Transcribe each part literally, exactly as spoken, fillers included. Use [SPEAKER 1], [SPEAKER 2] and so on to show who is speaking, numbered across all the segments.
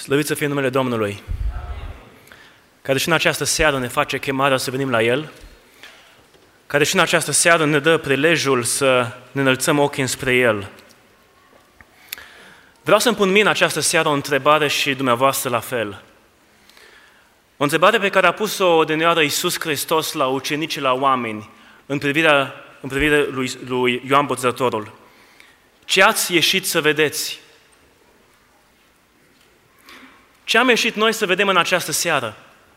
[SPEAKER 1] Slăvit să fie numele Domnului, care și în această seară ne face chemarea să venim la El, care și în această seară ne dă prilejul să ne înălțăm ochii înspre El. Vreau să-mi pun mie în această seară o întrebare și dumneavoastră la fel. O întrebare pe care a pus-o odinioară Iisus Hristos la ucenici, la oameni, în privirea, în privirea lui, lui Ioan Botezătorul. Ce ați ieșit să vedeți? Ce am ieșit noi să vedem în această seară?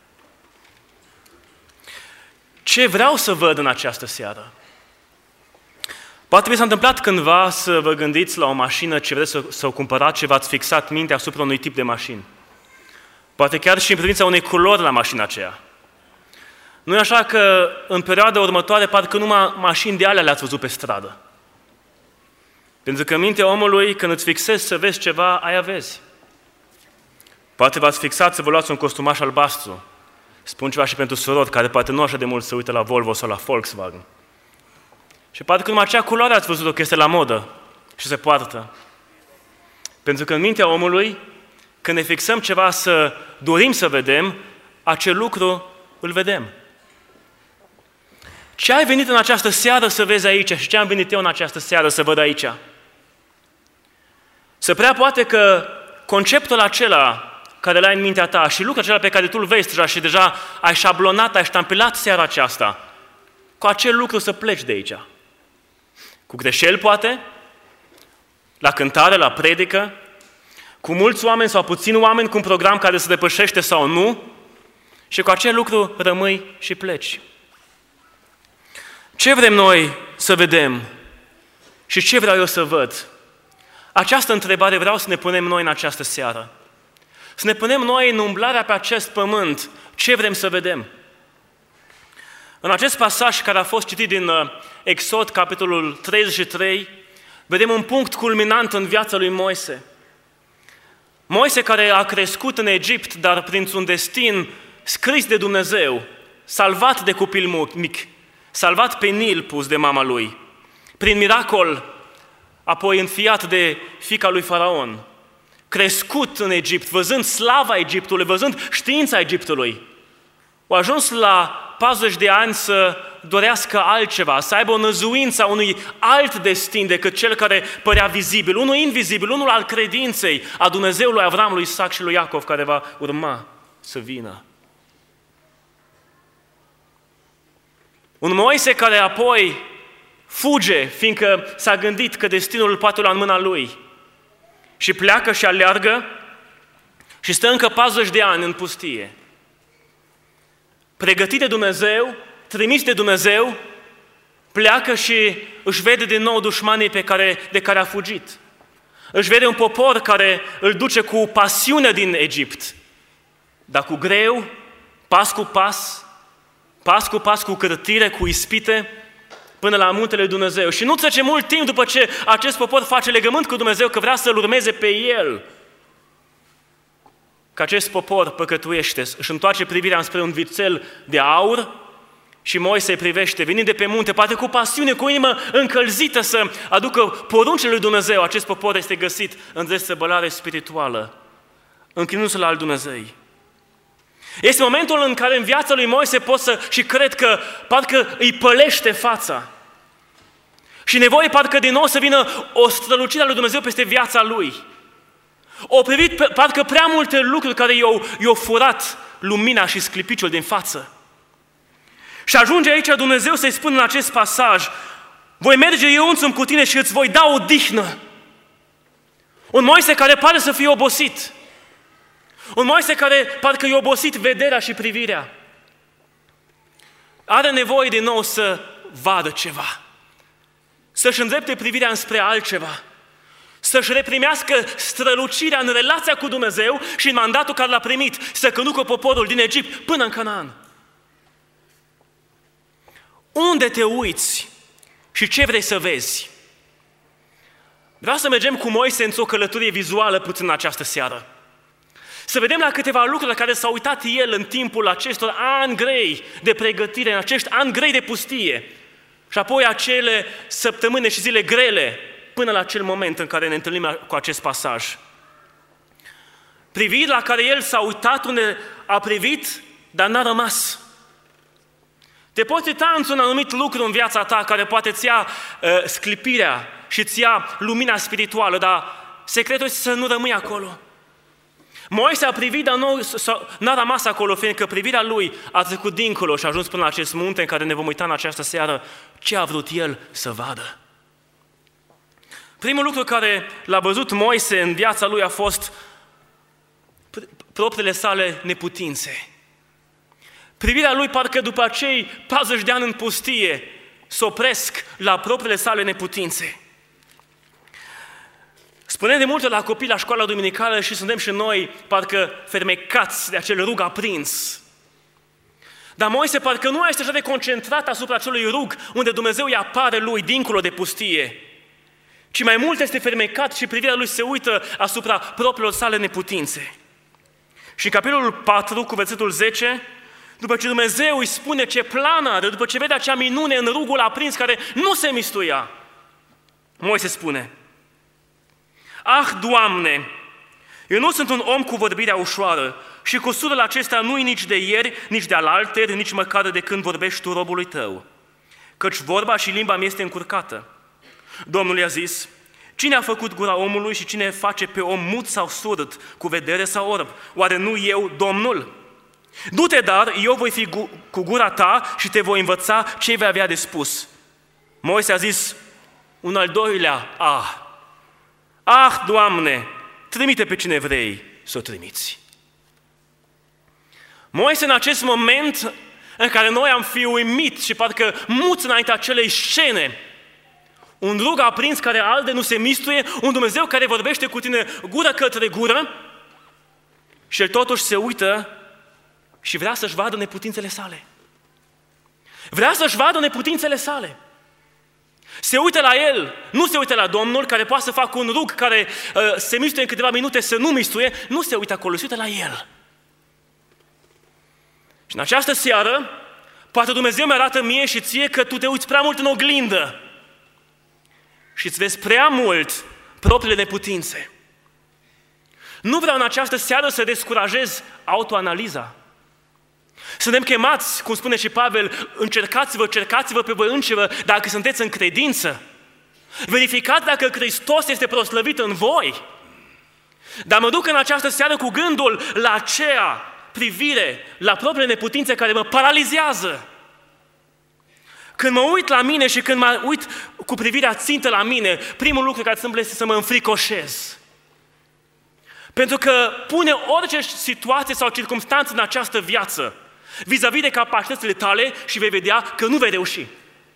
[SPEAKER 1] Ce vreau să văd în această seară? Poate vi s-a întâmplat cândva să vă gândiți la o mașină ce vreți să, să o cumpărați și v-ați fixat mintea asupra unui tip de mașină. Poate chiar și în privința unei culori la mașina aceea. Nu e așa că în perioada următoare parcă numai mașini de alea le-ați văzut pe stradă. Pentru că mintea omului, când îți fixezi să vezi ceva, aia vezi. Poate v-ați fixat să vă luați un costumaș albastru. Spun ceva și pentru surori, care poate nu așa de mult se uită la Volvo sau la Volkswagen. Și poate că numai acea culoare ați văzut-o că este la modă și se poartă. Pentru că în mintea omului, când ne fixăm ceva să dorim să vedem, acel lucru îl vedem. Ce ai venit în această seară să vezi aici și ce am venit eu în această seară să văd aici? Se prea poate că conceptul acela care l-ai în mintea ta și lucrul acela pe care tu îl vezi deja și deja ai șablonat, ai ștampilat seara aceasta, cu acel lucru să pleci de aici. Cu greșeli, poate, la cântare, la predică, cu mulți oameni sau puțini oameni, cu un program care se depășește sau nu, și cu acel lucru rămâi și pleci. Ce vrem noi să vedem și ce vreau eu să văd? Această întrebare vreau să ne punem noi în această seară. Să ne punem noi în umblarea pe acest pământ, ce vrem să vedem. În acest pasaj care a fost citit din Exod, capitolul treizeci și trei, vedem un punct culminant în viața lui Moise. Moise care a crescut în Egipt, dar printr-un destin scris de Dumnezeu, salvat de copil mic, salvat pe Nil pus de mama lui, prin miracol, apoi înfiat de fiica lui Faraon, crescut în Egipt, văzând slava Egiptului, văzând știința Egiptului, a ajuns la patruzeci de ani să dorească altceva, să aibă o năzuință a unui alt destin decât cel care părea vizibil, unul invizibil, unul al credinței a Dumnezeului Avram, lui Isaac și lui Iacov, care va urma să vină. Un Moise care apoi fuge, fiindcă s-a gândit că destinul îl poate lua în mâna lui, și pleacă și aleargă și stă încă patruzeci de ani în pustie. Pregătit de Dumnezeu, trimis de Dumnezeu, pleacă și își vede din nou dușmanii pe care, de care a fugit. Își vede un popor care îl duce cu pasiune din Egipt, dar cu greu, pas cu pas, pas cu pas, cu cârtire, cu ispite, până la muntele lui Dumnezeu. Și nu trece mult timp după ce acest popor face legământ cu Dumnezeu că vrea să-L urmeze pe El, că acest popor păcătuiește, își întoarce privirea înspre un vițel de aur și Moise îi privește, venind de pe munte, poate cu pasiune, cu inimă încălzită să aducă poruncile lui Dumnezeu. Acest popor este găsit în dezsăbălare spirituală, închinându-se la al Dumnezeu. Este momentul în care în viața lui Moise pot să, și cred că parcă îi pălește fața. Și nevoie parcă din nou să vină o strălucire a lui Dumnezeu peste viața lui. O privit pe, parcă prea multe lucruri care i-au, i-au furat lumina și sclipiciul din față. Și ajunge aici Dumnezeu să-i spună în acest pasaj: voi merge eu însumi cu tine și îți voi da o dihnă. Un Moise care pare să fie obosit. Un Moise care parcă i-a obosit vederea și privirea. Are nevoie din nou să vadă ceva. Să-și îndrepte privirea înspre altceva. Să-și reprimească strălucirea în relația cu Dumnezeu și în mandatul care l-a primit, să conducă poporul din Egipt până în Canaan. Unde te uiți și ce vrei să vezi? Vreau să mergem cu Moise într-o călătorie vizuală puțin în această seară. Să vedem la câteva lucruri la care s-a uitat el în timpul acestor ani grei de pregătire, în acești ani grei de pustie și apoi acele săptămâni și zile grele până la acel moment în care ne întâlnim cu acest pasaj. Priviri la care el s-a uitat unde a privit, dar n-a rămas. Te poți uita într-un anumit lucru în viața ta care poate îți ia uh, sclipirea și îți ia lumina spirituală, dar secretul este să nu rămâi acolo. Moise a privit, dar nu, n-a rămas acolo, fiindcă privirea lui a trecut dincolo și a ajuns până la acest munte în care ne vom uita în această seară ce a vrut el să vadă. Primul lucru care l-a văzut Moise în viața lui a fost propriile sale neputințe. Privirea lui parcă după acei patruzeci de ani în pustie se opresc la propriile sale neputințe. Spunem de multe la copii la școala duminicală și suntem și noi parcă fermecați de acel rug aprins. Dar Moise parcă nu este așa de concentrat asupra acelui rug unde Dumnezeu îi apare lui dincolo de pustie, ci mai mult este fermecat și privirea lui se uită asupra propriilor sale neputințe. Și în capitolul patru, cu versetul zece, după ce Dumnezeu îi spune ce plan are, după ce vede acea minune în rugul aprins care nu se mistuia, Moise spune: Ah, Doamne, eu nu sunt un om cu vorbirea ușoară și cu surul acesta nu-i nici de ieri, nici de alalteri, nici măcar de când vorbești tu robului tău, căci vorba și limba mi este încurcată. Domnul i-a zis: Cine a făcut gura omului și cine face pe om mut sau surd, cu vedere sau orb? Oare nu eu, Domnul? Du-te, dar eu voi fi gu- cu gura ta și te voi învăța ce vei avea de spus. Moise a zis un al doilea ah. Ah, Doamne, trimite pe cine vrei să o trimiți. Moise, în acest moment în care noi am fi uimit și parcă muți înaintea acelei scene, un rug aprins care arde, nu se mistuie, un Dumnezeu care vorbește cu tine gură către gură, și el totuși se uită și vrea să-și vadă neputințele sale. Vrea să-și vadă neputințele sale. Se uită la el, nu se uită la Domnul, care poate să facă un rug care uh, se mistuie în câteva minute, să nu mistuie, nu se uită acolo, se uită la el. Și în această seară, poate Dumnezeu mi-arată mie și ție că tu te uiți prea mult în oglindă și îți vezi prea mult propriile neputințe. Nu vreau în această seară să descurajez autoanaliza. Suntem chemați, cum spune și Pavel, încercați-vă, cercați-vă pe voi înșivă dacă sunteți în credință. Verificați dacă Hristos este proslăvit în voi. Dar mă duc în această seară cu gândul la aceea privire, la propriile neputințe care mă paralizează. Când mă uit la mine și când mă uit cu privirea țintă la mine, primul lucru care se întâmplă este să mă înfricoșez. Pentru că pune orice situație sau circumstanță în această viață vis-a-vis de capacitățile tale și vei vedea că nu vei reuși.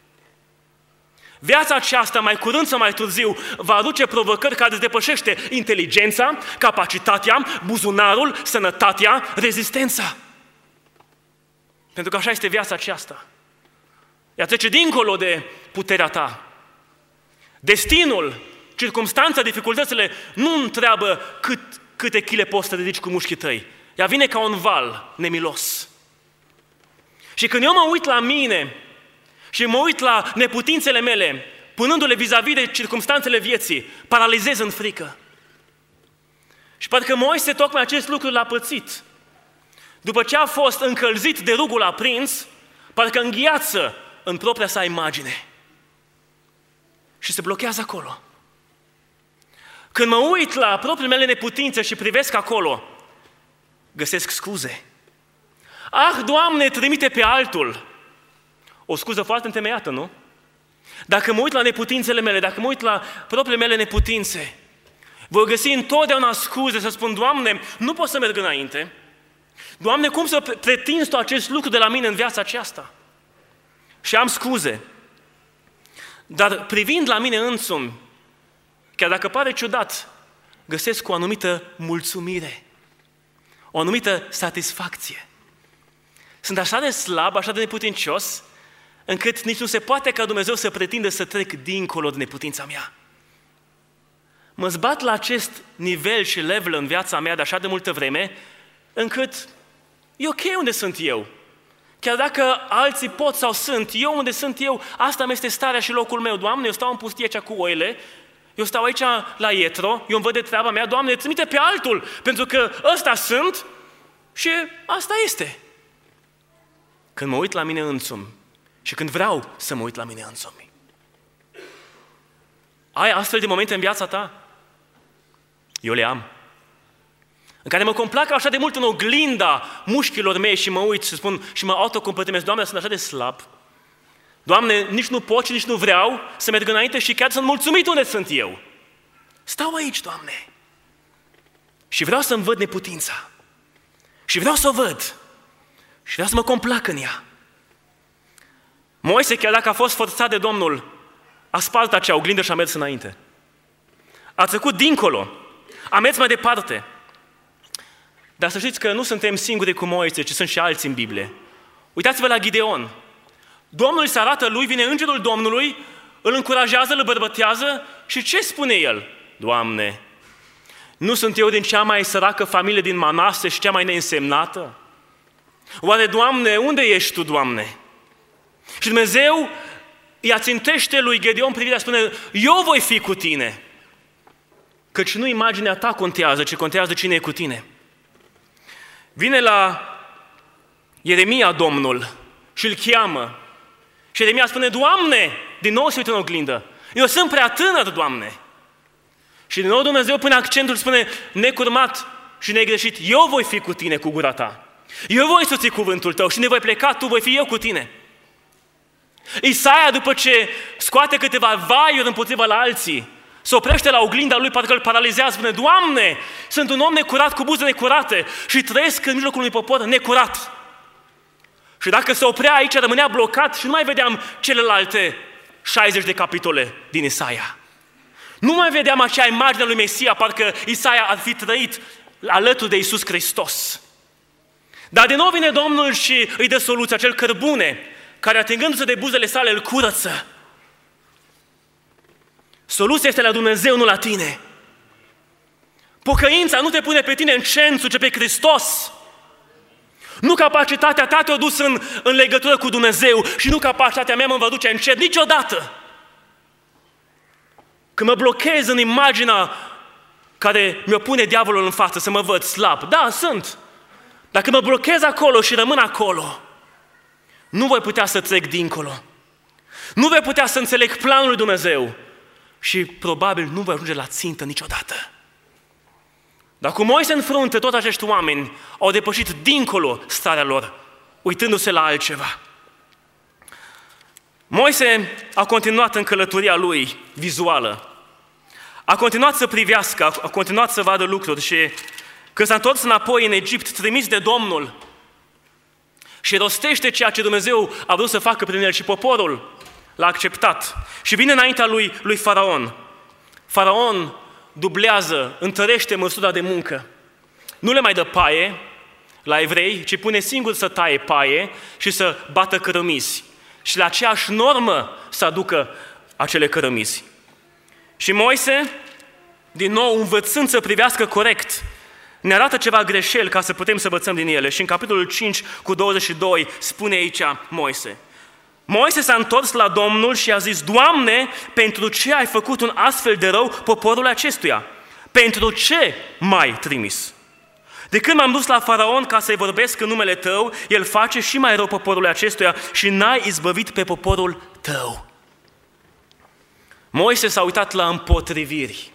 [SPEAKER 1] Viața aceasta, mai curând sau mai târziu, va aduce provocări care îți depășește inteligența, capacitatea, buzunarul, sănătatea, rezistența. Pentru că așa este viața aceasta. Ea trece dincolo de puterea ta. Destinul, circumstanța, dificultățile nu întreabă cât, câte chile poți să ridici cu mușchii tăi. Ea vine ca un val nemilos. Și când eu mă uit la mine și mă uit la neputințele mele, punându-le vis-a-vis de circumstanțele vieții, paralizez în frică. Și parcă Moise tocmai acest lucru l-a pățit. După ce a fost încălzit de rugul aprins, parcă îngheață în propria sa imagine. Și se blochează acolo. Când mă uit la propriile mele neputințe și privesc acolo, găsesc scuze. Ah, Doamne, trimite pe altul. O scuză foarte întemeiată, nu? Dacă mă uit la neputințele mele, dacă mă uit la propriile mele neputințe, voi găsi întotdeauna scuze să spun: Doamne, nu pot să merg înainte. Doamne, cum să pretinzi Tu acest lucru de la mine în viața aceasta? Și am scuze. Dar privind la mine însumi, chiar dacă pare ciudat, găsesc o anumită mulțumire, o anumită satisfacție. Sunt așa de slab, așa de neputincios, încât nici nu se poate ca Dumnezeu să pretindă să trec dincolo de neputința mea. Mă zbat la acest nivel și level în viața mea de așa de multă vreme, încât e ok unde sunt eu. Chiar dacă alții pot sau sunt, eu unde sunt eu, asta mi este starea și locul meu. Doamne, eu stau în pustie cea cu oile, eu stau aici la Ietro, eu îmi văd de treaba mea, Doamne, trimite pe altul, pentru că ăsta sunt și asta este. Când mă uit la mine însumi și când vreau să mă uit la mine însumi. Ai astfel de momente în viața ta? Eu le am. În care mă complac așa de mult în oglinda mușchilor mei și mă uit și spun și mă autocompătimesc, Doamne, sunt așa de slab. Doamne, nici nu pot și nici nu vreau să merg înainte și chiar sunt mulțumit unde sunt eu. Stau aici, Doamne. Și vreau să-mi văd neputința. Și vreau să o văd. Și vreau să mă complac în ea. Moise, chiar dacă a fost forțat de Domnul, a spart acea oglindă și a mers înainte. A trecut dincolo. A mers mai departe. Dar să știți că nu suntem singuri cu Moise, ci sunt și alții în Biblie. Uitați-vă la Gideon. Domnul se arată lui, vine îngerul Domnului, îl încurajează, îl bărbătează și ce spune el? Doamne, nu sunt eu din cea mai săracă familie din Manase și cea mai neînsemnată? Oare, Doamne, unde ești Tu, Doamne? Și Dumnezeu îi ațintește lui Gideon privirea, spune, eu voi fi cu tine. Căci nu imaginea ta contează, ci contează cine e cu tine. Vine la Ieremia Domnul și îl cheamă. Și Ieremia spune, Doamne, din nou se uită în oglindă, eu sunt prea tânăr, Doamne. Și din nou Dumnezeu pune accentul și spune, necurmat și negreșit, eu voi fi cu tine cu gura ta. Eu voi soți cuvântul tău și ne voi pleca, tu voi fi eu cu tine. Isaia, după ce scoate câteva vaiuri împotriva la alții, se oprește la oglinda lui, parcă îl paralizează, spune, Doamne, sunt un om necurat cu buze necurate și trăiesc în mijlocul unui popor necurat. Și dacă se oprea aici, rămânea blocat și nu mai vedeam celelalte șaizeci de capitole din Isaia. Nu mai vedeam acea imagine a lui Mesia, parcă Isaia ar fi trăit alături de Iisus Hristos. Dar din nou vine Domnul și îi dă soluția, acel cărbune, care atingându-se de buzele sale îl curăță. Soluția este la Dumnezeu, nu la tine. Pocăința nu te pune pe tine în centru, ci pe Hristos. Nu capacitatea ta te-a dus în, în legătură cu Dumnezeu și nu capacitatea mea mă va duce în cer niciodată. Când mă blochez în imaginea care mi-o pune diavolul în față să mă văd slab, da, sunt. Dacă mă blochez acolo și rămân acolo, nu voi putea să trec dincolo. Nu voi putea să înțeleg planul lui Dumnezeu și probabil nu voi ajunge la țintă niciodată. Dar cu Moise în frunte, toți acești oameni au depășit dincolo starea lor, uitându-se la altceva. Moise a continuat în călătoria lui vizuală. A continuat să privească, a continuat să vadă lucruri și când s-a întors înapoi în Egipt, trimis de Domnul și rostește ceea ce Dumnezeu a vrut să facă prin el și poporul l-a acceptat. Și vine înaintea lui, lui Faraon. Faraon dublează, întărește măsura de muncă. Nu le mai dă paie la evrei, ci pune singur să taie paie și să bată cărămizi. Și la aceeași normă să aducă acele cărămizi. Și Moise, din nou învățând să privească corect, ne arată ceva greșeli ca să putem să învățăm din ele. Și în capitolul cinci cu douăzeci și doi spune aici Moise. Moise s-a întors la Domnul și a zis, Doamne, pentru ce ai făcut un astfel de rău poporul acestuia? Pentru ce m-ai trimis? De când m-am dus la Faraon ca să-i vorbesc în numele Tău, el face și mai rău poporul acestuia și n-ai izbăvit pe poporul Tău. Moise s-a uitat la împotriviri.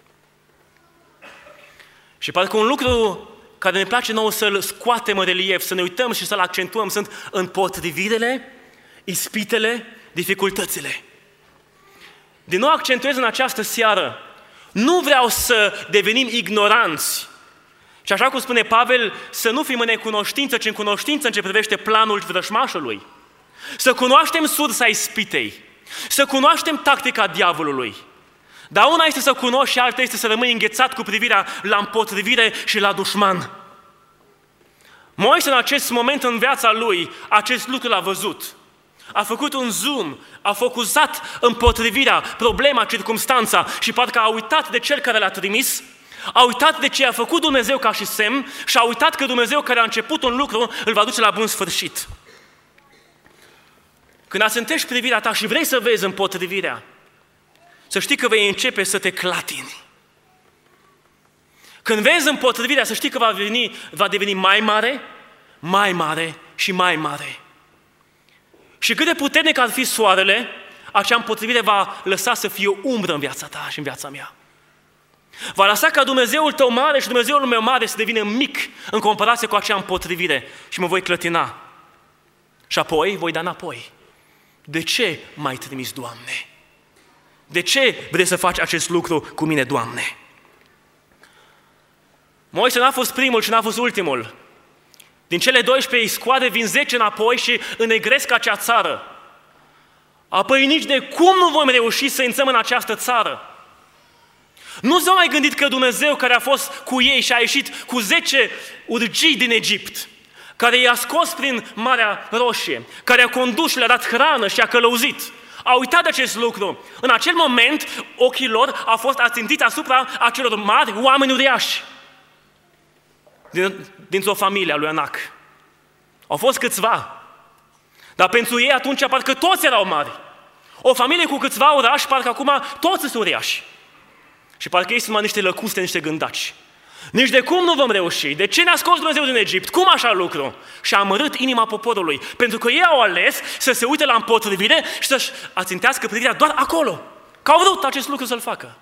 [SPEAKER 1] Și parcă un lucru care ne place nouă să-l scoatem în relief, să ne uităm și să-l accentuăm, sunt împotrivirile, ispitele, dificultățile. Din nou accentuez în această seară, nu vreau să devenim ignoranți. Și așa cum spune Pavel, să nu fim în necunoștință, ci în cunoștință în ce privește planul vrășmașului. Să cunoaștem sursa ispitei, să cunoaștem tactica diavolului. Dar una este să cunoști și alta este să rămâi înghețat cu privirea la împotrivire și la dușman. Moise în acest moment în viața lui, acest lucru l-a văzut. A făcut un zoom, a focusat împotrivirea, problema, circumstanța și parcă a uitat de cel care l-a trimis, a uitat de ce a făcut Dumnezeu ca și semn și a uitat că Dumnezeu care a început un lucru îl va duce la bun sfârșit. Când ațintești privirea ta și vrei să vezi împotrivirea, să știi că vei începe să te clatini. Când vezi împotrivirea, să știi că va, veni, va deveni mai mare, mai mare și mai mare. Și cât de puternic ar fi soarele, acea împotrivire va lăsa să fie umbră în viața ta și în viața mea. Va lăsa ca Dumnezeul tău mare și Dumnezeul meu mare să devină mic în comparație cu acea împotrivire și mă voi clătina. Și apoi voi da înapoi. De ce m-ai trimis, Doamne? De ce vrei să faci acest lucru cu mine, Doamne? Moise n-a fost primul și n-a fost ultimul. Din cele doisprezece scoade, vin zece înapoi și înnegresc acea țară. Apoi nici de cum nu vom reuși să intrăm în această țară. Nu s-au mai gândit că Dumnezeu care a fost cu ei și a ieșit cu zece urgii din Egipt, care i-a scos prin Marea Roșie, care a condus și le-a dat hrană și a călăuzit, a uitat de acest lucru. În acel moment, ochii lor au fost ațintiți asupra acelor mari oameni uriași din, dintr-o familie a lui Anac. Au fost câțiva, dar pentru ei atunci parcă toți erau mari. O familie cu câțiva orași, parcă acum toți sunt uriași. Și parcă ei sunt mai niște lăcuste, niște gândaci. Nici de cum nu vom reuși. De ce ne-a scos Dumnezeu din Egipt? Cum așa lucru? Și a amărât inima poporului. Pentru că ei au ales să se uite la împotrivire și să-și ațintească privirea doar acolo. Că au vrut acest lucru să-l facă.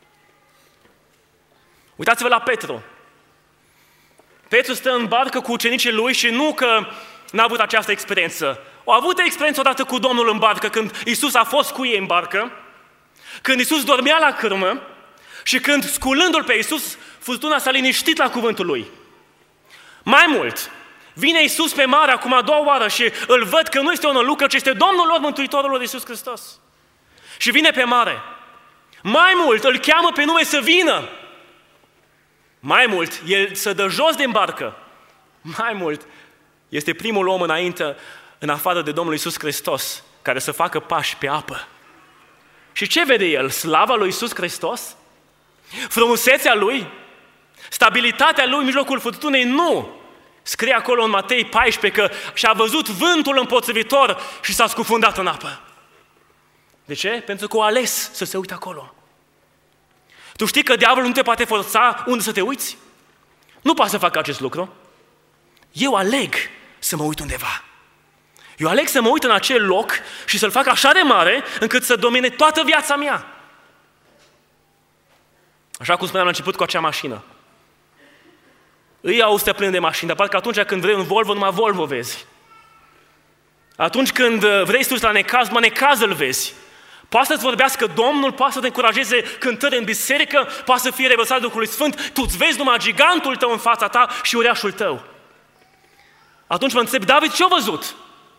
[SPEAKER 1] Uitați-vă la Petru. Petru stă în barcă cu ucenicii lui și nu că n-a avut această experiență. Au avut experiență odată cu Domnul în barcă, când Iisus a fost cu ei în barcă, când Iisus dormea la cârmă și când, sculându-L pe Iisus, furtuna s-a liniștit la cuvântul Lui. Mai mult, vine Iisus pe mare acum a doua oară și îl văd că nu este o nălucă, ci este Domnul lor, Mântuitorul lor Iisus Hristos. Și vine pe mare. Mai mult, îl cheamă pe nume să vină. Mai mult, el să dă jos din barcă. Mai mult, este primul om înainte, în afară de Domnul Iisus Hristos, care să facă pași pe apă. Și ce vede el? Slava lui Iisus Hristos? Frumusețea lui? Stabilitatea lui în mijlocul furtunei? Nu! Scrie acolo în Matei paisprezece că și-a văzut vântul împotrivitor și s-a scufundat în apă. De ce? Pentru că a ales să se uite acolo. Tu știi că diavolul nu te poate forța unde să te uiți? Nu poate să facă acest lucru. Eu aleg să mă uit undeva. Eu aleg să mă uit în acel loc și să-l fac așa de mare încât să domine toată viața mea. Așa cum spuneam la început cu acea mașină. Îi auzi să plin de mașini, dar parcă atunci când vrei un Volvo, numai Volvo vezi. Atunci când vrei să te uiți la necaz, numai necaz îl vezi. Poate să-ți vorbească Domnul, poate să te încurajeze cântări în biserică, poate să fie revărsat Duhului Sfânt, tu îți vezi numai gigantul tău în fața ta și uriașul tău. Atunci mă întreb, David ce-a văzut?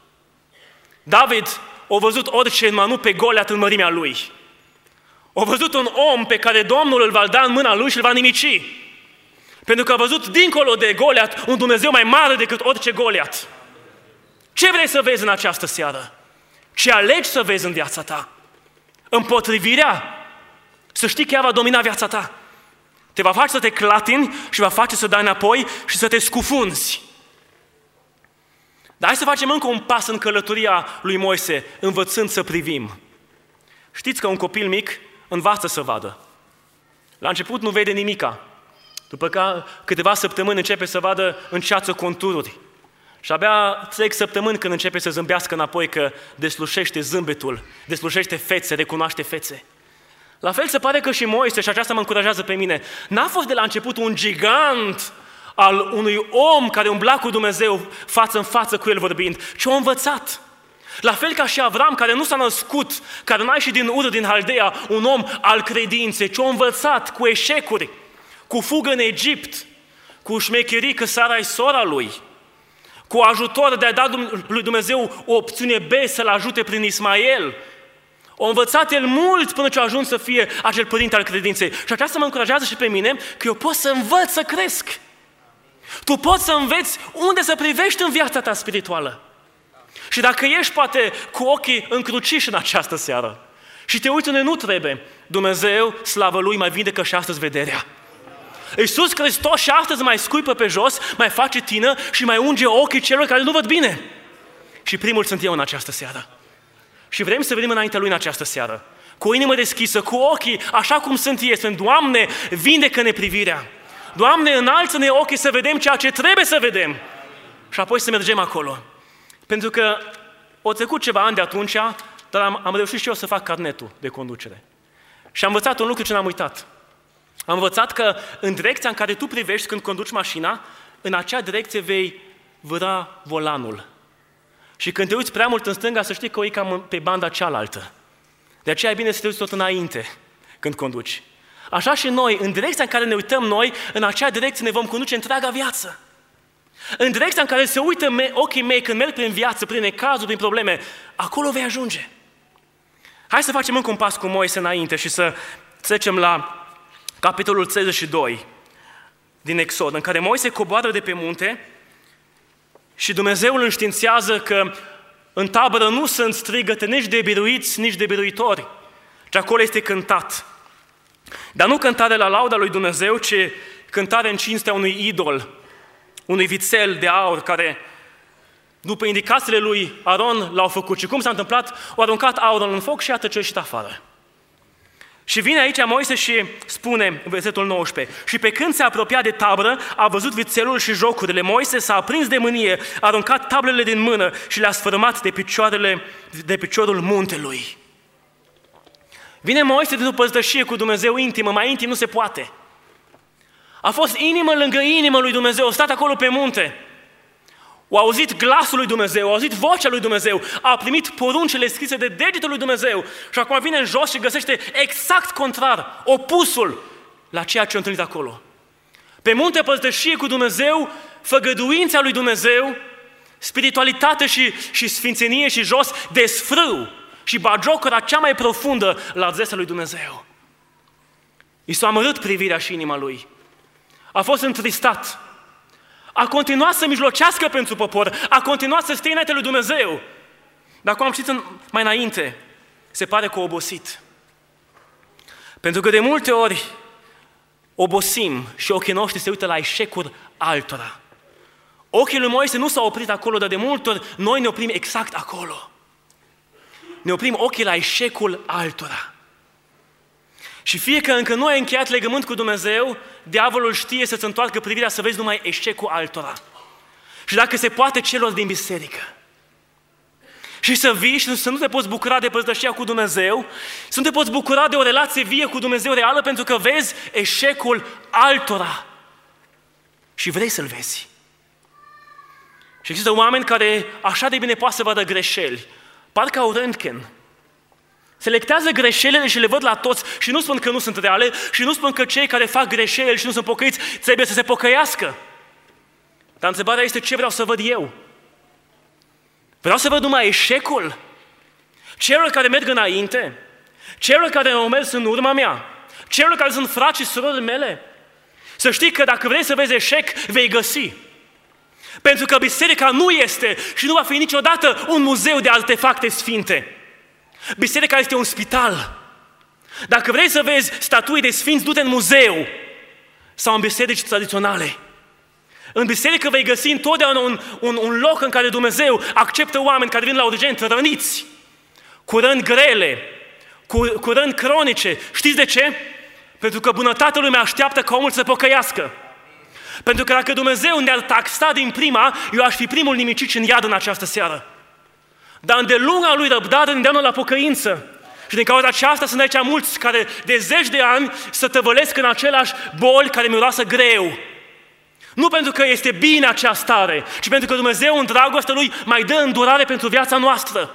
[SPEAKER 1] David a văzut orice, numai nu pe Goliat în mărimea lui. A văzut un om pe care Domnul îl va da în mâna lui și îl va nimici. Pentru că a văzut dincolo de Goliat un Dumnezeu mai mare decât orice Goliat. Ce vrei să vezi în această seară? Ce alegi să vezi în viața ta? Împotrivirea? Să știi că ea va domina viața ta. Te va face să te clatini și va face să dai înapoi și să te scufunzi. Dar hai să facem încă un pas în călătoria lui Moise, învățând să privim. Știți că un copil mic învață să vadă. La început nu vede nimica. După că câteva săptămâni începe să vadă în ceață contururi. Și abia trec săptămâni când începe să zâmbească înapoi, că deslușește zâmbetul, deslușește fețe, recunoaște fețe. La fel se pare că și Moise, și aceasta mă încurajează pe mine, n-a fost de la început un gigant al unui om care umbla cu Dumnezeu față în față cu el vorbind, ci a învățat. La fel ca și Avram, care nu s-a născut, care n-a ieșit din Ur, din Haldea, un om al credinței, ci a învățat cu eșecuri, cu fugă în Egipt, cu șmecherii că Sara-i sora lui, cu ajutor de a da lui Dumnezeu o opțiune B să-l ajute prin Ismael. O învățat el mult până ce a ajuns să fie acel părinte al credinței. Și aceasta mă încurajează și pe mine că eu pot să învăț să cresc. Tu poți să înveți unde să privești în viața ta spirituală. Și dacă ești poate cu ochii încruciși în această seară și te uiți unde nu trebuie, Dumnezeu, slavă Lui, mai vindecă și astăzi vederea. Iisus Hristos și astăzi mai scuipă pe jos, mai face tină și mai unge ochii celor care nu văd bine. Și primul sunt eu în această seară. Și vrem să venim înaintea Lui în această seară, cu o inimă deschisă, cu ochii așa cum sunt ei, spune, Doamne, vindecă-ne privirea. Doamne, înalță-ne ochii să vedem ceea ce trebuie să vedem. Și apoi să mergem acolo. Pentru că au trecut ceva ani de atunci, dar am, am reușit și eu să fac carnetul de conducere. Și am învățat un lucru ce n-am uitat. Am învățat că în direcția în care tu privești când conduci mașina, în acea direcție vei vâra volanul. Și când te uiți prea mult în stânga, să știi că o iei cam pe banda cealaltă. De aceea e bine să te uiți tot înainte când conduci. Așa și noi, în direcția în care ne uităm noi, în acea direcție ne vom conduce întreaga viață. În direcția în care se uită me- ochii mei când merg prin viață, prin necazuri, prin probleme, acolo vei ajunge. Hai să facem încă un pas cu Moise înainte și să trecem la capitolul treizeci și doi din Exod, în care Moise coboară de pe munte și Dumnezeu îl înștiințează că în tabără nu sunt strigăte nici de biruiți, nici de biruitori, ci acolo este cântat. Dar nu cântare la lauda lui Dumnezeu, ci cântare în cinstea unui idol, unui vițel de aur care, după indicațiile lui Aron, l-au făcut. Și cum s-a întâmplat? Au aruncat aurul în foc și iată ce a ieșit afară. Și vine aici Moise și spune, versetul nouăsprezece, și pe când se apropia de tabără, a văzut vițelul și jocurile. Moise s-a aprins de mânie, a aruncat tablele din mână și le-a sfărâmat de, picioarele, de piciorul muntelui. Vine Moise de după păzdășie cu Dumnezeu intimă, mai intim nu se poate. A fost inimă lângă inimă lui Dumnezeu, a stat acolo pe munte. Au auzit glasul lui Dumnezeu, au auzit vocea lui Dumnezeu, a primit poruncile scrise de degetul lui Dumnezeu și acum vine în jos și găsește exact contrar, opusul la ceea ce a întâlnit acolo. Pe munte păzdășie cu Dumnezeu, făgăduința lui Dumnezeu, spiritualitate și, și sfințenie și jos, desfrâu și bagiocăra cea mai profundă la adresa lui Dumnezeu. I s-a amărât privirea și inima lui. A fost întristat. A continuat să mijlocească pentru popor, a continuat să stea înainte lui Dumnezeu. Dar cum am citit mai înainte, se pare că a obosit. Pentru că de multe ori obosim și ochii noștri se uită la eșecuri altora. Ochii lui Moise nu s-au oprit acolo, dar de multe ori noi ne oprim exact acolo. Ne oprim ochii la eșecul altora. Și fie că încă nu ai încheiat legământ cu Dumnezeu, diavolul știe să-ți întoarcă privirea să vezi numai eșecul altora. Și dacă se poate celor din biserică. Și să vii și să nu te poți bucura de păzdășia cu Dumnezeu, să nu te poți bucura de o relație vie cu Dumnezeu reală, pentru că vezi eșecul altora. Și vrei să-l vezi. Și există oameni care așa de bine poate să vadă greșeli, parcă au röntgen. Selectează greșelile și le văd la toți și nu spun că nu sunt reale și nu spun că cei care fac greșeli și nu sunt pocăiți trebuie să se pocăiască. Dar întrebarea este ce vreau să văd eu? Vreau să văd numai eșecul celor care merg înainte, celor care au mers în urma mea, celor care sunt frați și surori mele. Să știi că dacă vrei să vezi eșec, vei găsi. Pentru că biserica nu este și nu va fi niciodată un muzeu de artefacte sfinte. Biserica este un spital. Dacă vrei să vezi statui de sfinți, du-te în muzeu sau în biserici tradiționale. În biserică vei găsi întotdeauna un, un, un loc în care Dumnezeu acceptă oameni care vin la urgență, răniți, cu răni grele, cu, cu răni cronice. Știți de ce? Pentru că bunătatea Lui așteaptă ca omul să pocăiască. Pentru că dacă Dumnezeu ne-ar taxa din prima, eu aș fi primul nimicit în iad în această seară. Dar îndelunga Lui răbdare ne îndeamnă la pocăință. Și din cauza aceasta sunt aici mulți care de zeci de ani să tăvălesc în același boli care miroasă greu. Nu pentru că este bine acea stare, ci pentru că Dumnezeu în dragostea Lui mai dă îndurare pentru viața noastră.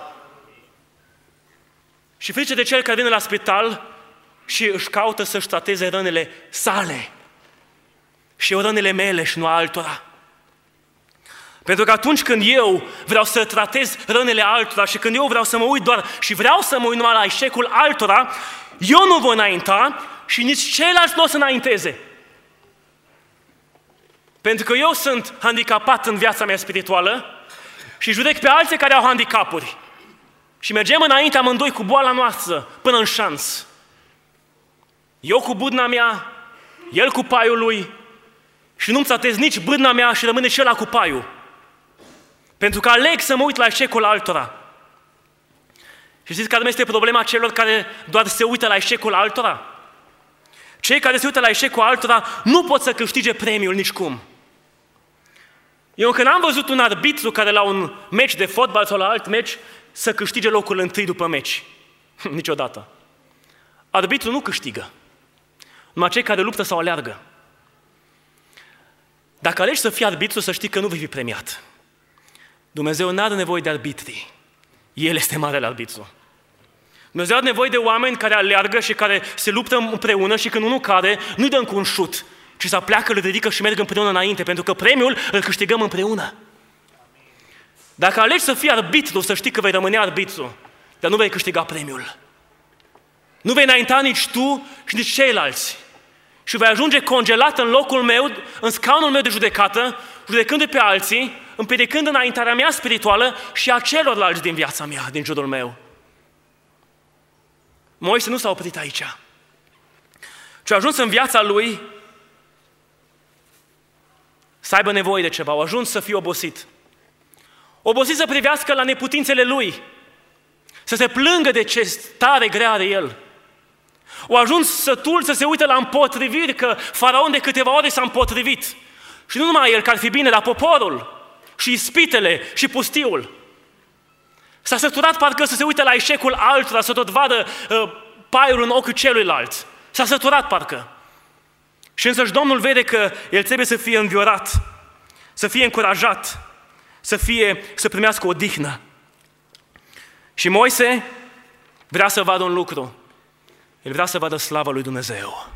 [SPEAKER 1] Și frice de cel care vine la spital și își caută să-și trateze rănile sale. Și eu rănile mele și nu altora. Pentru că atunci când eu vreau să tratez rănile altora și când eu vreau să mă uit doar și vreau să mă uit numai la eșecul altora, eu nu voi înainta și nici ceilalți nu o să înainteze. Pentru că eu sunt handicapat în viața mea spirituală și judec pe alții care au handicapuri. Și mergem înainte amândoi cu boala noastră până în șans. Eu cu budna mea, el cu paiul lui și nu-mi tratez nici bâdna mea și rămâne și ăla cu paiul. Pentru că aleg să mă uit la eșecul altora. Și știți care este problema celor care doar se uită la eșecul altora? Cei care se uită la eșecul altora nu pot să câștige premiul nicicum. Eu încă n-am văzut un arbitru care la un meci de fotbal sau la alt meci să câștige locul întâi după meci. Niciodată. Arbitrul nu câștigă. Numai cei care luptă sau aleargă. Dacă alegi să fii arbitru, să știi că nu vei fi premiat. Dumnezeu nu are nevoie de arbitri. El este marele arbitru. Dumnezeu are nevoie de oameni care aleargă și care se luptă împreună și când unul cade, nu-i dăm cu un șut, ci să pleacă, îl ridică și merg împreună înainte, pentru că premiul îl câștigăm împreună. Dacă alegi să fii arbitru, să știi că vei rămâne arbitru, dar nu vei câștiga premiul. Nu vei înainta nici tu și nici ceilalți. Și vei ajunge congelat în locul meu, în scaunul meu de judecată, judecându-i pe alții, împiedicând înaintarea mea spirituală și a celorlalți din viața mea, din jurul meu. Moise nu s-a oprit aici, ci a ajuns în viața lui să aibă nevoie de ceva, a ajuns să fie obosit. Obosit să privească la neputințele lui, să se plângă de ce stare grea are el. O ajuns sătul să se uite la împotriviri, că Faraon de câteva ori s-a împotrivit. Și nu numai el, că ar fi bine, dar poporul și ispitele și pustiul. S-a săturat parcă să se uite la eșecul altora, să tot vadă uh, paiul în ochiul celuilalt. S-a săturat parcă. Și însăși Domnul vede că el trebuie să fie înviorat, să fie încurajat, să fie, să primească odihnă. Și Moise vrea să vadă un lucru. El vrea să vadă slava lui Dumnezeu.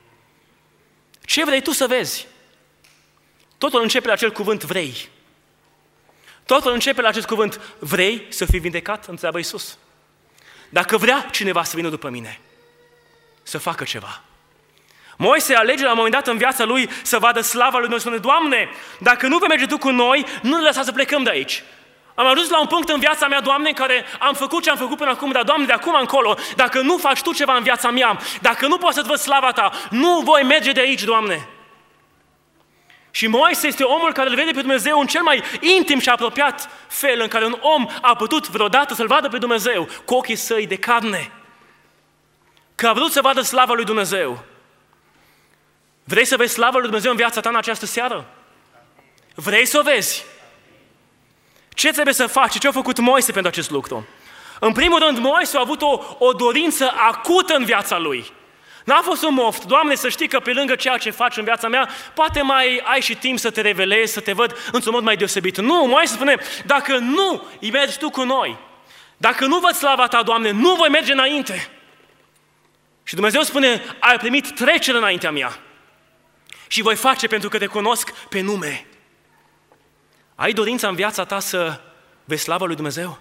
[SPEAKER 1] Ce vrei tu să vezi? Totul începe la acel cuvânt vrei. Totul începe la acest cuvânt vrei să fii vindecat? Întreabă Iisus. Dacă vrea cineva să vină după mine, să facă ceva. Moise alege la un moment dat în viața lui să vadă slava lui Dumnezeu. Spune, Doamne, dacă nu vei merge Tu cu noi, nu ne lăsa să plecăm de aici. Am ajuns la un punct în viața mea, Doamne, în care am făcut ce am făcut până acum, dar, Doamne, de acum încolo, dacă nu faci Tu ceva în viața mea, dacă nu poți să-ți văd slava Ta, nu voi merge de aici, Doamne. Și Moise este omul care îl vede pe Dumnezeu în cel mai intim și apropiat fel în care un om a putut vreodată să-L vadă pe Dumnezeu cu ochii săi de carne. Că a vrut să vadă slava lui Dumnezeu. Vrei să vezi slava lui Dumnezeu în viața ta în această seară? Vrei să o vezi? Ce trebuie să faci? Ce a făcut Moise pentru acest lucru? În primul rând, Moise a avut o, o dorință acută în viața lui. N-a fost un moft. Doamne, să știi că pe lângă ceea ce faci în viața mea, poate mai ai și timp să te revelezi, să te văd într-un mod mai deosebit. Nu, Moise spune, dacă nu îi mergi Tu cu noi, dacă nu văd slava Ta, Doamne, nu voi merge înainte. Și Dumnezeu spune, ai primit trecere înaintea mea și voi face pentru că Te cunosc pe nume. Ai dorința în viața ta să vezi slava lui Dumnezeu?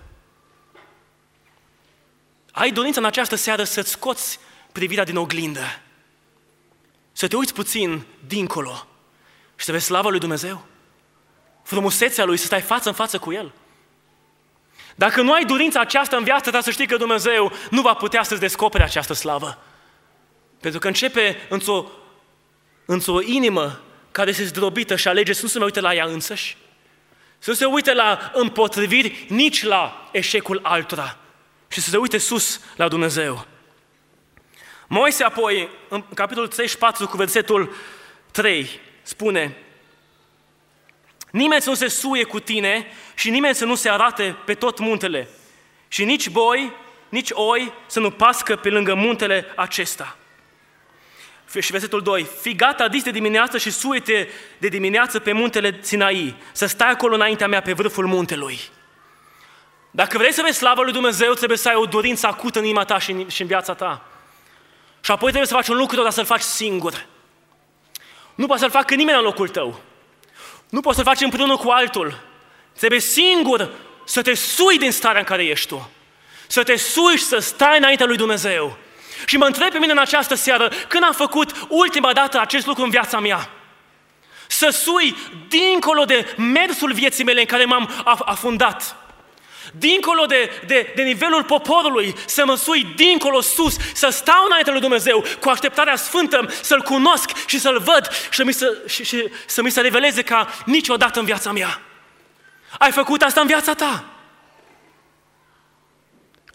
[SPEAKER 1] Ai dorința în această seară să-ți scoți privirea din oglindă, să te uiți puțin dincolo și să vezi slava lui Dumnezeu? Frumusețea Lui, să stai față în față cu El? Dacă nu ai dorința aceasta în viața ta, să știi că Dumnezeu nu va putea să-ți descopere această slavă. Pentru că începe într-o, într-o inimă care se zdrobită și alege să nu se mai uite la ea însăși, să nu se uite la împotriviri, nici la eșecul altora, și să se uite sus la Dumnezeu. Moise apoi, în capitolul treizeci și patru, cu versetul trei, spune: nimeni să nu se suie cu tine și nimeni să nu se arate pe tot muntele și nici boi, nici oi să nu pască pe lângă muntele acesta. Și versetul doi, fii gata dis de dimineață și suie-te de dimineață pe muntele Sinai, să stai acolo înaintea mea pe vârful muntelui. Dacă vrei să vezi slava lui Dumnezeu, trebuie să ai o dorință acută în inima ta și în, și în viața ta. Și apoi trebuie să faci un lucru, dar să-l faci singur. Nu poți să-l facă nimeni în locul tău. Nu poți să-l faci împreună cu altul. Trebuie singur să te sui din starea în care ești tu. Să te sui și să stai înaintea lui Dumnezeu. Și mă întreb pe mine în această seară, când am făcut ultima dată acest lucru în viața mea? Să sui dincolo de mersul vieții mele în care m-am afundat. Dincolo de, de, de nivelul poporului, să mă sui dincolo sus, să stau înaintea lui Dumnezeu cu așteptarea sfântă, să-L cunosc și să-L văd și, mi să, și, și să mi se reveleze ca niciodată în viața mea. Ai făcut asta în viața ta?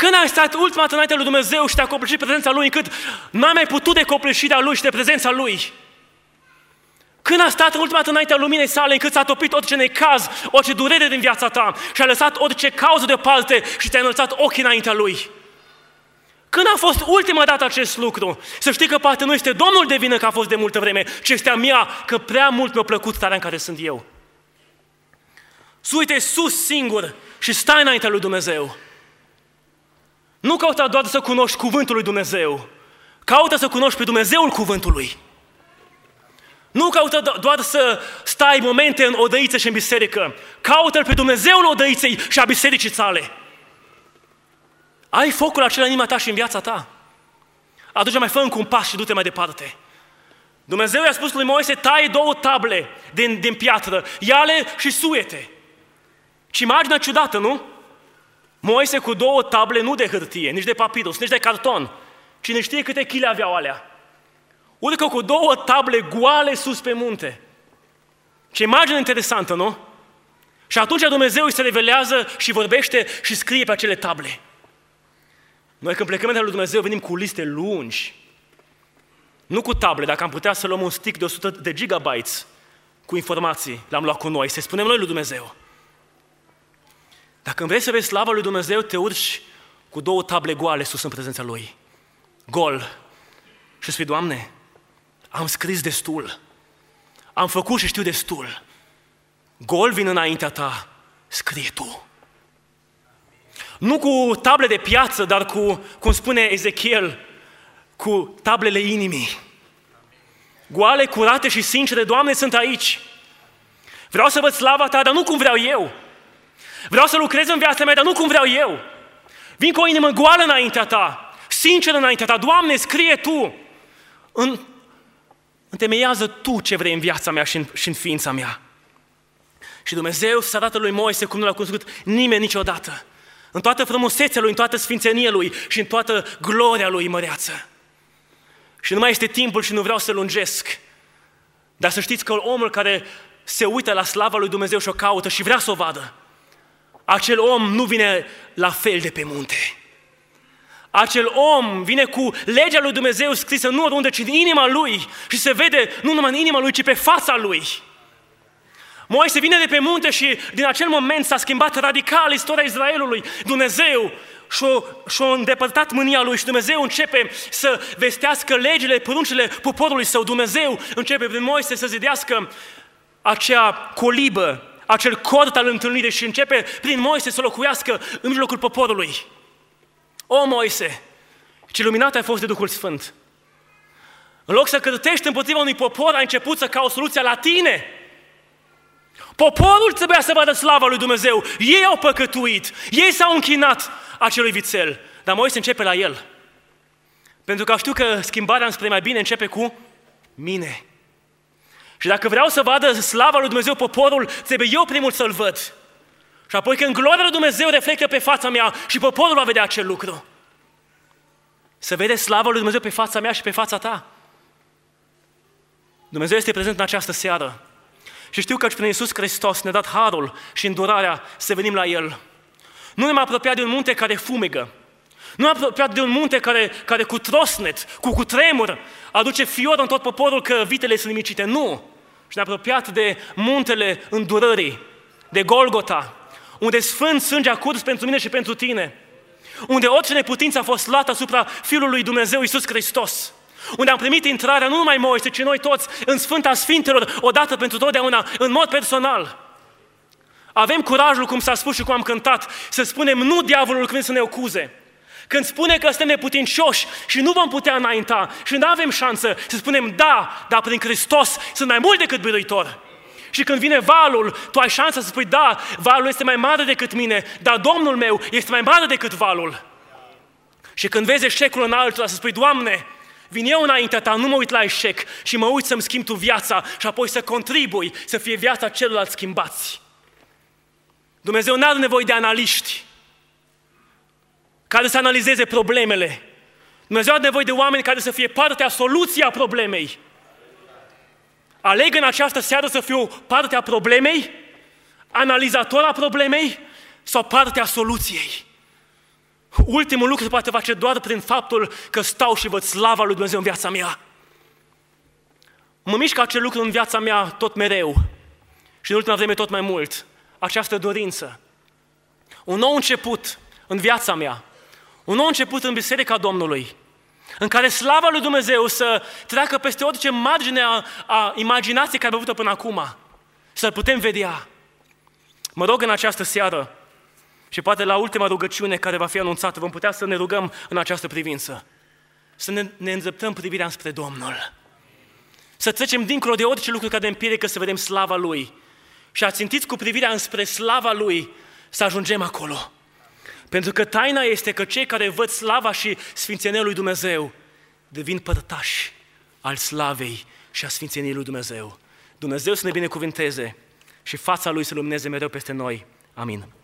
[SPEAKER 1] Când ai stat ultima dată înaintea lui Dumnezeu și te-a copleșit prezența Lui încât n-ai mai putut de copleșirea Lui și de prezența Lui? Când a stat ultima dată înaintea luminei sale încât s-a topit orice necaz, orice durere din viața ta și a lăsat orice cauză deoparte și te-a înălțat ochii înaintea Lui? Când a fost ultima dată acest lucru? Să știi că poate nu este Domnul de vină că a fost de multă vreme, ci este a mea că prea mult mi-a plăcut starea în care sunt eu. Suite sus singur și stai înaintea lui Dumnezeu. Nu caută doar să cunoști cuvântul lui Dumnezeu, caută să cunoști pe Dumnezeul cuvântului. Nu caută doar să stai momente în odăiță și în biserică, caută-L pe Dumnezeul odăiței și a bisericii sale. Ai focul acela în inima ta și în viața ta? Atunci mai fă încă un pas și du-te mai departe. Dumnezeu i-a spus lui Moise, taie două table din, din piatră, ia-le și suie-te. Și imaginea ciudată, nu? Moise cu două table, nu de hârtie, nici de papirus, nici de carton. Cine știe câte chile aveau alea? Urcă cu două table goale sus pe munte. Ce imagine interesantă, nu? Și atunci Dumnezeu îi se revelează și vorbește și scrie pe acele table. Noi când plecăm de la lui Dumnezeu venim cu liste lungi. Nu cu table, dacă am putea să luăm un stick de o sută de gigabytes cu informații, l-am luat cu noi, să spunem noi lui Dumnezeu. Dacă vrei să vezi slava lui Dumnezeu, te urci cu două table goale sus în prezența Lui. Gol. Și spui, Doamne, am scris destul, am făcut și știu destul. Gol vin înaintea Ta, scrie Tu. Nu cu table de piață, dar cu, cum spune Ezechiel, cu tablele inimii. Goale, curate și sincere, Doamne, sunt aici. Vreau să văd slava Ta, dar nu cum vreau eu. Vreau să lucrez în viața mea, dar nu cum vreau eu. Vin cu o inimă goală înaintea Ta, sinceră înaintea Ta. Doamne, scrie Tu. În, întemeiază Tu ce vrei în viața mea și în, și în ființa mea. Și Dumnezeu se arată lui Moise cum nu l-a cunoscut nimeni niciodată. În toată frumusețea Lui, în toată sfințenia Lui și în toată gloria Lui măreață. Și nu mai este timpul și nu vreau să lungesc. Dar să știți că omul care se uită la slava lui Dumnezeu și o caută și vrea să o vadă, acel om nu vine la fel de pe munte. Acel om vine cu legea lui Dumnezeu scrisă nu oriunde, ci în inima lui și se vede nu numai în inima lui, ci pe fața lui. Moise vine de pe munte și din acel moment s-a schimbat radical istoria Israelului. Dumnezeu și-a, și-a îndepărtat mânia lui și Dumnezeu începe să vestească legile, poruncile poporului său. Dumnezeu începe prin Moise să zidească acea colibă, acel cort al întâlnirii și începe prin Moise să locuiască în mijlocul poporului. O, Moise, ce luminat ai fost de Duhul Sfânt! În loc să cârtești împotriva unui popor, ai început să cauți soluția la tine. Poporul trebuia să vadă slava lui Dumnezeu. Ei au păcătuit, ei s-au închinat acelui vițel. Dar Moise începe la el. Pentru că știu că schimbarea înspre mai bine începe cu mine. Și dacă vreau să vadă slava lui Dumnezeu poporul, trebuie eu primul să-l văd. Și apoi când gloria lui Dumnezeu reflectă pe fața mea și poporul va vedea acel lucru. Să vede slava lui Dumnezeu pe fața mea și pe fața ta. Dumnezeu este prezent în această seară. Și știu că prin Iisus Hristos ne-a dat harul și îndurarea să venim la El. Nu ne-am apropiat de un munte care fumegă. Nu ne-am apropiat de un munte care, care cu trosnet, cu cutremur, aduce fior în tot poporul că vitele sunt nimicite. Nu! Și ne-am apropiat de muntele îndurării, de Golgota, unde sfânt sânge a curs pentru mine și pentru tine, unde orice neputință a fost luată asupra Fiului lui Dumnezeu Iisus Hristos, unde am primit intrarea nu numai Moise, ci noi toți în Sfânta Sfintelor, odată pentru totdeauna, în mod personal. Avem curajul, cum s-a spus și cum am cântat, să spunem nu diavolul când să ne acuze. Când spune că suntem neputincioși și nu vom putea înainta și nu avem șansă, să spunem da, dar prin Hristos sunt mai mult decât biruitor. Și când vine valul, tu ai șansa să spui da, valul este mai mare decât mine, dar Domnul meu este mai mare decât valul. Și când vezi eșecul în altul, să spui, Doamne, vin eu înaintea Ta, nu mă uit la eșec și mă uit să-mi schimb Tu viața și apoi să contribui să fie viața celorlalți schimbați. Dumnezeu nu are nevoie de analiști care să analizeze problemele. Dumnezeu are nevoie de oameni care să fie partea soluției a problemei. Aleg în această seară să fiu partea problemei, analizator a problemei sau partea soluției. ultimul lucru se poate face doar prin faptul că stau și văd slava lui Dumnezeu în viața mea. Mă mișcă acel lucru în viața mea tot mereu și în ultima vreme tot mai mult, această dorință. Un nou început în viața mea, un nou început în Biserica Domnului, în care slava lui Dumnezeu să treacă peste orice margine a, a imaginației care am avut-o până acum, să-L putem vedea. Mă rog în această seară și poate la ultima rugăciune care va fi anunțată vom putea să ne rugăm în această privință, să ne, ne îndreptăm privirea spre Domnul, să trecem dincolo de orice lucru care ne împiedică să vedem slava Lui și ațintiți cu privirea înspre slava Lui să ajungem acolo. Pentru că taina este că cei care văd slava și sfințenia lui Dumnezeu devin părtași al slavei și a sfințeniei lui Dumnezeu. Dumnezeu să ne binecuvânteze și fața Lui să lumineze mereu peste noi. Amin.